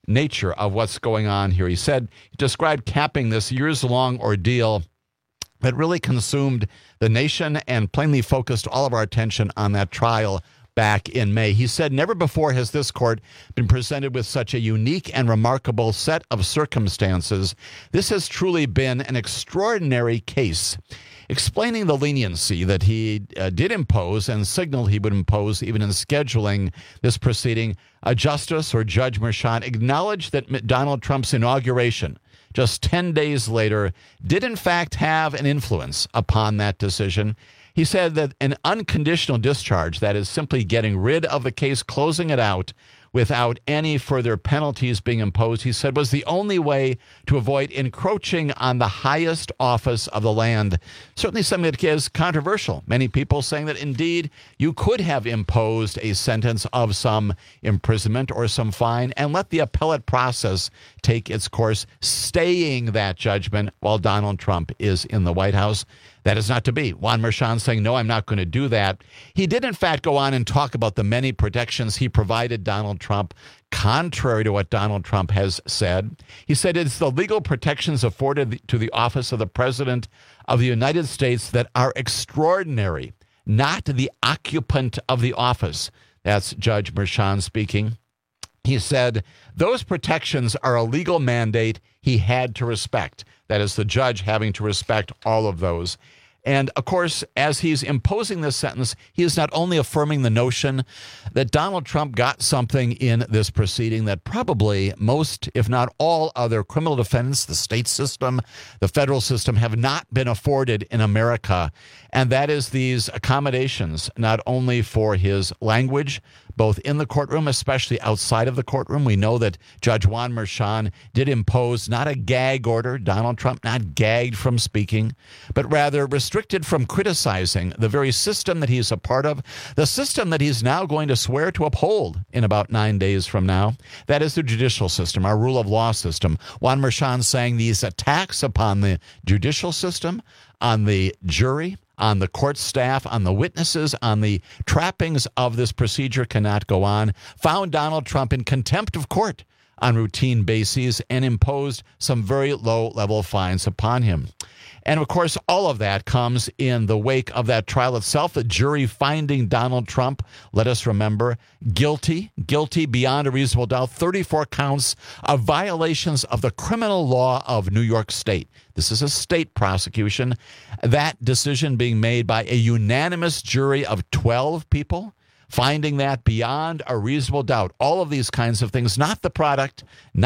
nature of what's going on here. He described capping this years-long ordeal that really consumed the nation and plainly focused all of our attention on that trial back in May. He said, never before has this court been presented with such a unique and remarkable set of circumstances. This has truly been an extraordinary case. Explaining the leniency that he did impose and signaled he would impose even in scheduling this proceeding, Justice or Judge Merchan acknowledged that Donald Trump's inauguration just 10 days later did in fact have an influence upon that decision. He said that an unconditional discharge, that is simply getting rid of the case, closing it out without any further penalties being imposed, he said was the only way to avoid encroaching on the highest office of the land. Certainly something that is controversial. Many people saying that indeed you could have imposed a sentence of some imprisonment or some fine and let the appellate process take its course, staying that judgment while Donald Trump is in the White House. That is not to be. Juan Merchan saying, no, I'm not going to do that. He did, in fact, go on and talk about the many protections he provided Donald Trump, contrary to what Donald Trump has said. He said it's the legal protections afforded to the office of the President of the United States that are extraordinary, not the occupant of the office. That's Judge Merchan speaking. He said those protections are a legal mandate he had to respect. That is, the judge having to respect all of those. And, of course, as he's imposing this sentence, he is not only affirming the notion that Donald Trump got something in this proceeding that probably most, if not all, other criminal defendants, the state system, the federal system, have not been afforded in America. And that is these accommodations, not only for his language, both in the courtroom, especially outside of the courtroom. We know that Judge Juan Merchan did impose not a gag order, Donald Trump not gagged from speaking, but rather restricted from criticizing the very system that he's a part of, the system that he's now going to swear to uphold in about 9 days from now. That is the judicial system, our rule of law system. Juan Merchan saying these attacks upon the judicial system, on the jury, on the court staff, on the witnesses, on the trappings of this procedure cannot go on, found Donald Trump in contempt of court on routine bases and imposed some very low-level fines upon him. And, of course, all of that comes in the wake of that trial itself, the jury finding Donald Trump, let us remember, guilty beyond a reasonable doubt, 34 counts of violations of the criminal law of New York State. This is a state prosecution. That decision being made by a unanimous jury of 12 people, finding that beyond a reasonable doubt. All of these kinds of things, not the product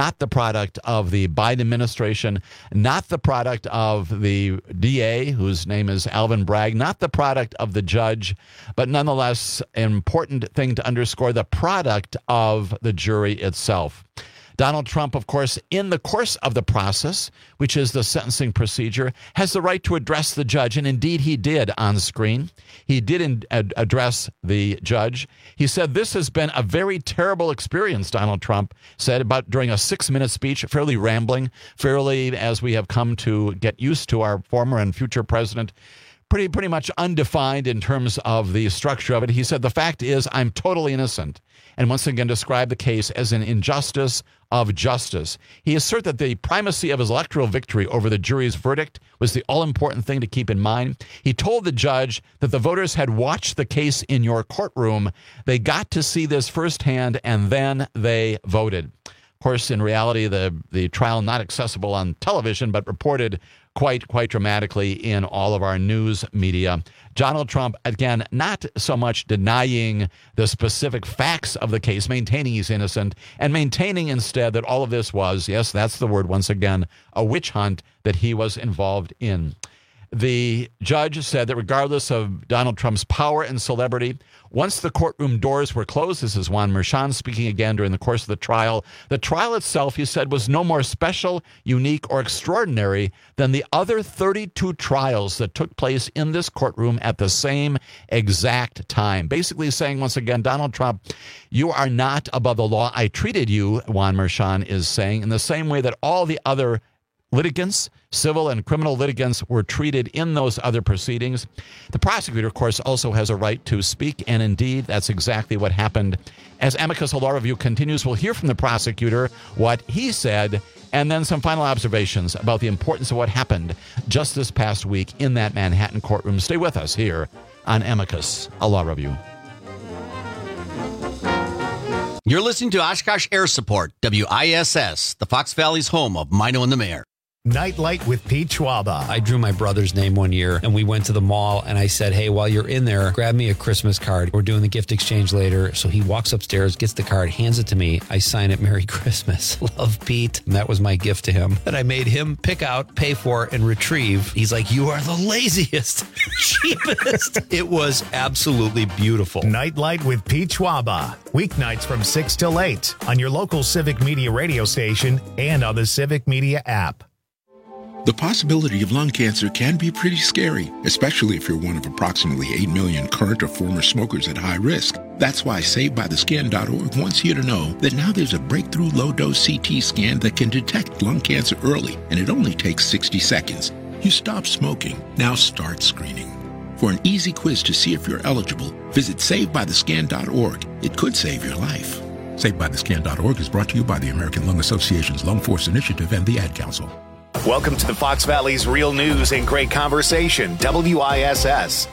of the Biden administration, not the product of the DA, whose name is Alvin Bragg, not the product of the judge, but nonetheless, an important thing to underscore, the product of the jury itself. Donald Trump, of course, in the course of the process, which is the sentencing procedure, has the right to address the judge, and indeed he did on screen. He did address the judge. He said, this has been a very terrible experience, Donald Trump said about during a 6-minute speech, fairly rambling, fairly, as we have come to get used to our former and future president, pretty much undefined in terms of the structure of it. He said, the fact is I'm totally innocent. And once again described the case as an injustice of justice. He asserted that the primacy of his electoral victory over the jury's verdict was the all-important thing to keep in mind. He told the judge that the voters had watched the case in your courtroom. They got to see this firsthand, and then they voted. Of course, in reality, the trial not accessible on television, but reported quite dramatically in all of our news media. Donald Trump, again, not so much denying the specific facts of the case, maintaining he's innocent, and maintaining instead that all of this was, yes, that's the word once again, a witch hunt that he was involved in. The judge said that regardless of Donald Trump's power and celebrity, once the courtroom doors were closed, this is Juan Merchan speaking again during the course of the trial itself, he said, was no more special, unique, or extraordinary than the other 32 trials that took place in this courtroom at the same exact time. Basically saying, once again, Donald Trump, you are not above the law. I treated you, Juan Merchan is saying, in the same way that all the other litigants, civil and criminal litigants, were treated in those other proceedings. The prosecutor, of course, also has a right to speak, and indeed, that's exactly what happened. As Amicus Law Review continues, we'll hear from the prosecutor what he said, and then some final observations about the importance of what happened just this past week in that Manhattan courtroom. Stay with us here on Amicus Law Review. You're listening to Oshkosh Air Support, WISS, the Fox Valley's home of Mino and the Mayor. Nightlight with Pete Schwaba. I drew my brother's name one year, and we went to the mall, and I said, hey, while you're in there, grab me a Christmas card. We're doing the gift exchange later. So he walks upstairs, gets the card, hands it to me. I sign it, Merry Christmas. Love, Pete. And that was my gift to him that I made him pick out, pay for, and retrieve. He's like, you are the laziest, cheapest. It was absolutely beautiful. Nightlight with Pete Schwaba. Weeknights from 6 till 8 on your local Civic Media radio station and on the Civic Media app. The possibility of lung cancer can be pretty scary, especially if you're one of approximately 8 million current or former smokers at high risk. That's why SaveByTheScan.org wants you to know that now there's a breakthrough low-dose CT scan that can detect lung cancer early, and it only takes 60 seconds. You stop smoking, now start screening. For an easy quiz to see if you're eligible, visit SaveByTheScan.org. It could save your life. SaveByTheScan.org is brought to you by the American Lung Association's Lung Force Initiative and the Ad Council. Welcome to the Fox Valley's Real News and Great Conversation, WISS.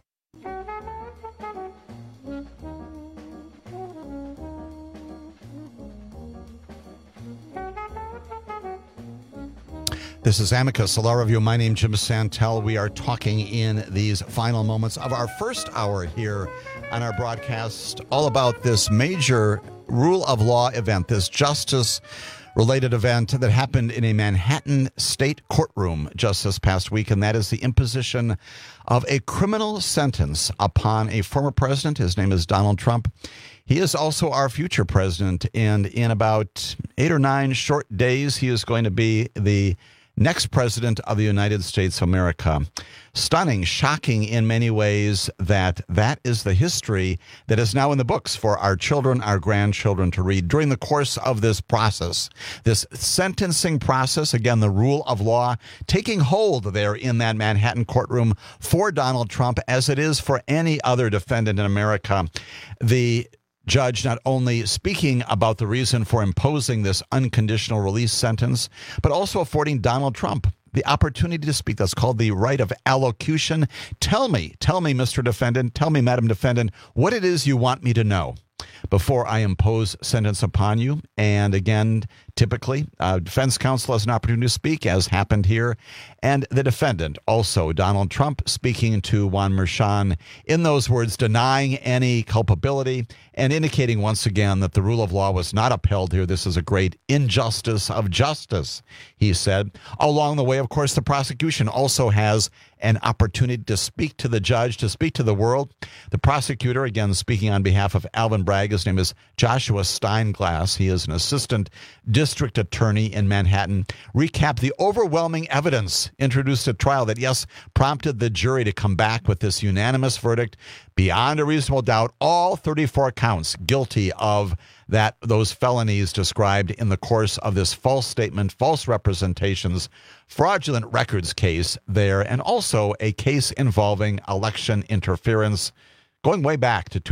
This is Amicus Law Review. My name is Jim Santel. We are talking in these final moments of our first hour here on our broadcast all about this major rule of law event, this justice-related event that happened in a Manhattan state courtroom just this past week, and that is the imposition of a criminal sentence upon a former president. His name is Donald Trump. He is also our future president, and in about 8 or 9 short days, he is going to be the next president of the United States of America. Stunning, shocking in many ways that is the history that is now in the books for our children, our grandchildren to read during the course of this process. This sentencing process, again, the rule of law, taking hold there in that Manhattan courtroom for Donald Trump as it is for any other defendant in America. The judge not only speaking about the reason for imposing this unconditional release sentence, but also affording Donald Trump the opportunity to speak. That's called the right of allocution. Tell me, Mr. Defendant, tell me, Madam Defendant, what it is you want me to know before I impose sentence upon you. And again, typically, defense counsel has an opportunity to speak, as happened here. And the defendant, also Donald Trump, speaking to Juan Merchan, in those words, denying any culpability and indicating once again that the rule of law was not upheld here. This is a great injustice of justice, he said. Along the way, of course, the prosecution also has an opportunity to speak to the judge, to speak to the world. The prosecutor, again, speaking on behalf of Alvin Bragg, his name is Joshua Steinglass. He is an assistant district attorney in Manhattan, recapped the overwhelming evidence introduced at trial that, yes, prompted the jury to come back with this unanimous verdict beyond a reasonable doubt, all 34 counts guilty of those felonies described in the course of this false statement, false representations, fraudulent records case there, and also a case involving election interference going way back to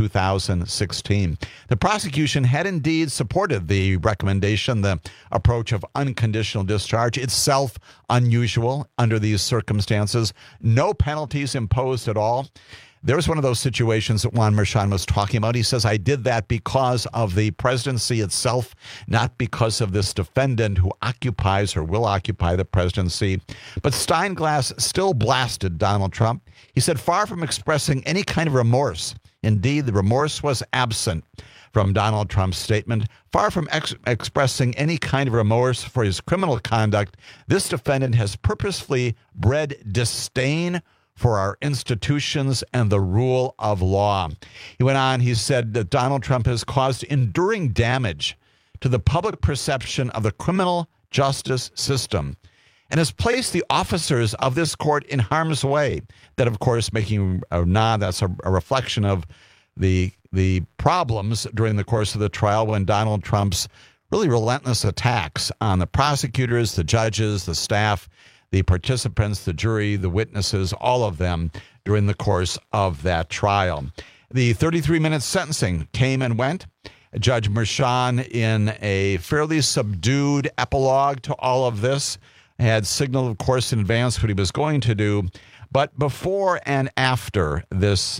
2016. The prosecution had indeed supported the recommendation, the approach of unconditional discharge, itself unusual under these circumstances. No penalties imposed at all. There was one of those situations that Juan Merchan was talking about. He says, I did that because of the presidency itself, not because of this defendant who occupies or will occupy the presidency. But Steinglass still blasted Donald Trump. He said, far from expressing any kind of remorse, indeed, the remorse was absent from Donald Trump's statement. Far from expressing any kind of remorse for his criminal conduct, this defendant has purposefully bred disdain for our institutions and the rule of law. He went on, he said that Donald Trump has caused enduring damage to the public perception of the criminal justice system and has placed the officers of this court in harm's way. That, of course, making a nod, that's a reflection of the problems during the course of the trial when Donald Trump's really relentless attacks on the prosecutors, the judges, the staff, the participants, the jury, the witnesses, all of them during the course of that trial. The 33-minute sentencing came and went. Judge Merchan, in a fairly subdued epilogue to all of this, had signaled, of course, in advance what he was going to do. But before and after this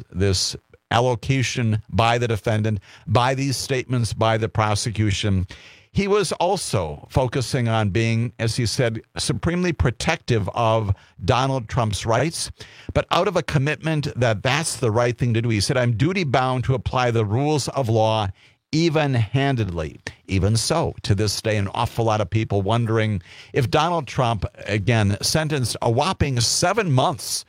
allocation by the defendant, by these statements by the prosecution, he was also focusing on being, as he said, supremely protective of Donald Trump's rights, but out of a commitment that that's the right thing to do. He said, I'm duty-bound to apply the rules of law even-handedly. Even so, to this day, an awful lot of people wondering if Donald Trump, again, sentenced a whopping 7 months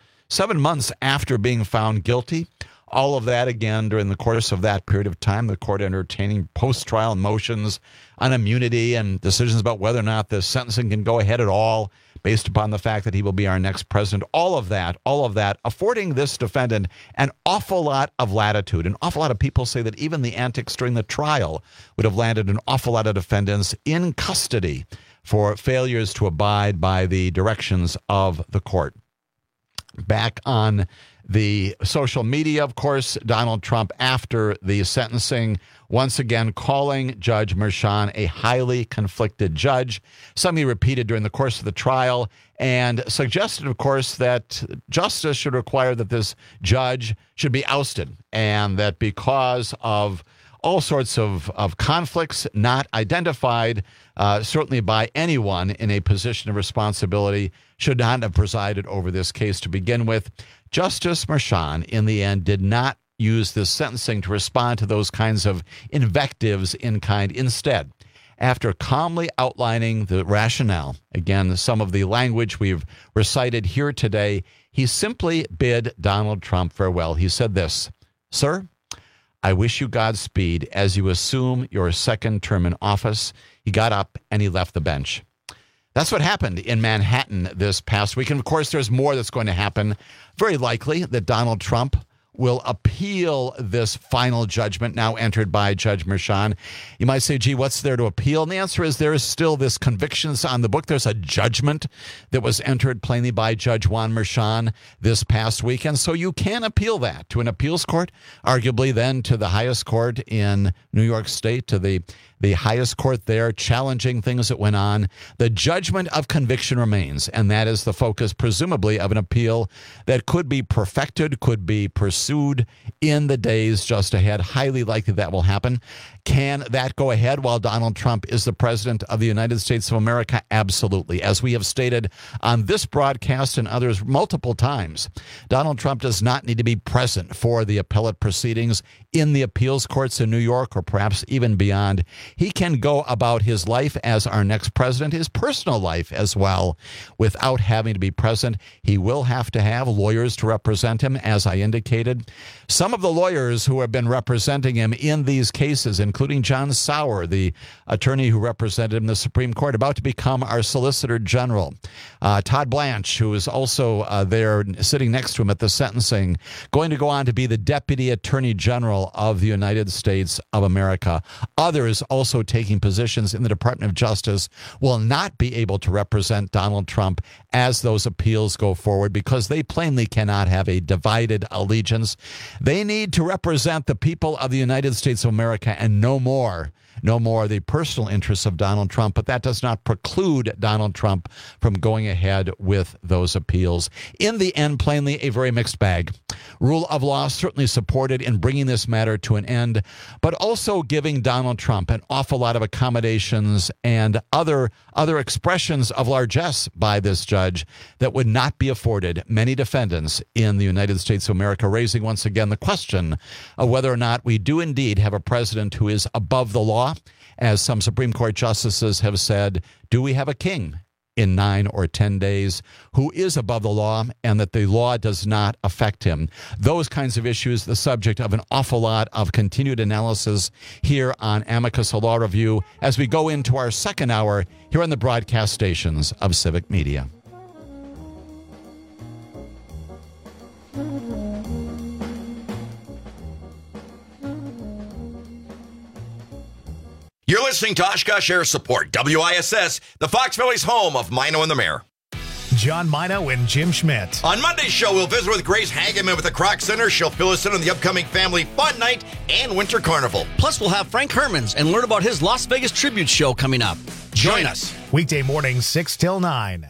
after being found guilty. All of that, again, during the course of that period of time, the court entertaining post-trial motions on immunity and decisions about whether or not the sentencing can go ahead at all based upon the fact that he will be our next president. All of that affording this defendant an awful lot of latitude. An awful lot of people say that even the antics during the trial would have landed an awful lot of defendants in custody for failures to abide by the directions of the court. Back on the social media, of course, Donald Trump, after the sentencing, once again calling Judge Merchan a highly conflicted judge, something he repeated during the course of the trial, and suggested, of course, that justice should require that this judge should be ousted, and that because of all sorts of conflicts not identified, certainly by anyone in a position of responsibility, should not have presided over this case to begin with. Justice Merchan, in the end, did not use this sentencing to respond to those kinds of invectives in kind. Instead, after calmly outlining the rationale, again, some of the language we've recited here today, he simply bid Donald Trump farewell. He said this, "Sir, I wish you Godspeed as you assume your second term in office." He got up and he left the bench. That's what happened in Manhattan this past week. And, of course, there's more that's going to happen. Very likely that Donald Trump will appeal this final judgment now entered by Judge Merchan. You might say, gee, what's there to appeal? And the answer is there is still this convictions on the book. There's a judgment that was entered plainly by Judge Juan Merchan this past week. And so you can appeal that to an appeals court, arguably then to the highest court in New York State, to the highest court there, challenging things that went on. The judgment of conviction remains, and that is the focus, presumably, of an appeal that could be perfected, could be pursued in the days just ahead. Highly likely that will happen. Can that go ahead while Donald Trump is the president of the United States of America? Absolutely. As we have stated on this broadcast and others multiple times, Donald Trump does not need to be present for the appellate proceedings in the appeals courts in New York or perhaps even beyond. He can go about his life as our next president, his personal life as well, without having to be present. He will have to have lawyers to represent him, as I indicated. Some of the lawyers who have been representing him in these cases, including John Sauer, the attorney who represented him in the Supreme Court, about to become our Solicitor General. Todd Blanche, who is also there sitting next to him at the sentencing, going to go on to be the Deputy Attorney General of the United States of America. Others also taking positions in the Department of Justice will not be able to represent Donald Trump as those appeals go forward because they plainly cannot have a divided allegiance. They need to represent the people of the United States of America and no more the personal interests of Donald Trump, but that does not preclude Donald Trump from going ahead with those appeals. In the end, plainly, a very mixed bag. Rule of law certainly supported in bringing this matter to an end, but also giving Donald Trump an awful lot of accommodations and other expressions of largesse by this judge that would not be afforded many defendants in the United States of America, raising once again the question of whether or not we do indeed have a president who is above the law. As some Supreme Court justices have said, do we have a king in 9 or 10 days who is above the law and that the law does not affect him? Those kinds of issues, the subject of an awful lot of continued analysis here on Amicus Law Review as we go into our second hour here on the broadcast stations of Civic Media. You're listening listening to Oshkosh Air Support, WISS, the Fox Valley's home of Mino and the Mayor. John Mino and Jim Schmidt. On Monday's show, we'll visit with Grace Hageman with the Kroc Center. She'll fill us in on the upcoming Family Fun Night and Winter Carnival. Plus, we'll have Frank Hermans and learn about his Las Vegas Tribute Show coming up. Join us. Weekday mornings, 6 till 9.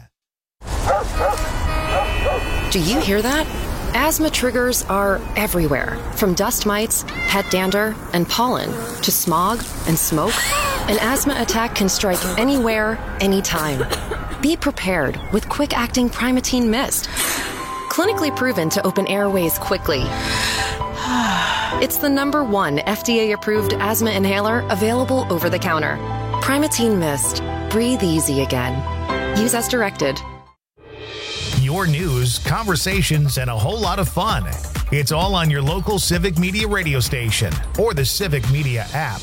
Do you hear that? Asthma triggers are everywhere, from dust mites, pet dander, and pollen, to smog and smoke. An asthma attack can strike anywhere, anytime. Be prepared with quick-acting Primatene Mist. Clinically proven to open airways quickly. It's the #1 FDA-approved asthma inhaler available over the counter. Primatene Mist. Breathe easy again. Use as directed. Your news, conversations, and a whole lot of fun. It's all on your local Civic Media radio station or the Civic Media app.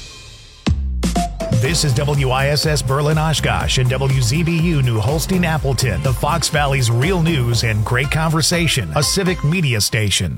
This is WISS Berlin Oshkosh and WZBU New Holstein Appleton, the Fox Valley's real news and great conversation, a Civic Media station.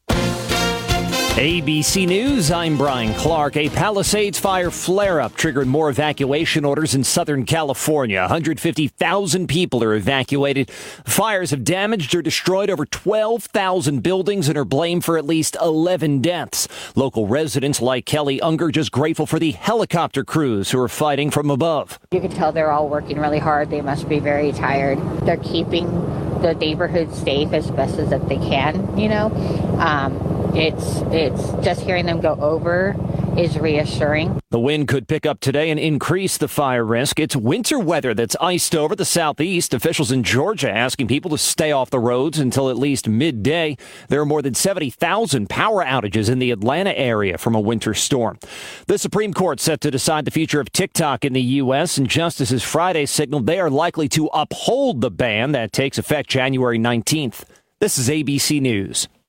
ABC News, I'm Brian Clark. A Palisades fire flare-up triggered more evacuation orders in Southern California. 150,000 people are evacuated. Fires have damaged or destroyed over 12,000 buildings and are blamed for at least 11 deaths. Local residents like Kelly Unger just grateful for the helicopter crews who are fighting from above. You can tell they're all working really hard. They must be very tired. They're keeping the neighborhood safe as best as that they can, you know. It's just hearing them go over is reassuring. The wind could pick up today and increase the fire risk. It's winter weather that's iced over the southeast. Officials in Georgia asking people to stay off the roads until at least midday. There are more than 70,000 power outages in the Atlanta area from a winter storm. The Supreme Court set to decide the future of TikTok in the U.S., and justices Friday signaled they are likely to uphold the ban that takes effect January 19th. This is ABC News.